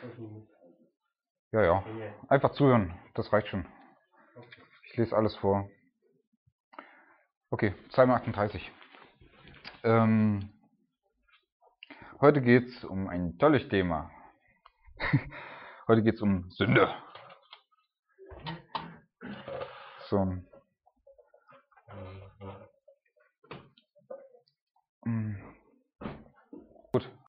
Ja, ja. Einfach zuhören, das reicht schon. Ich lese alles vor. Okay, Psalm 38. Heute geht es um ein tolles Thema. Heute geht es um Sünde. So,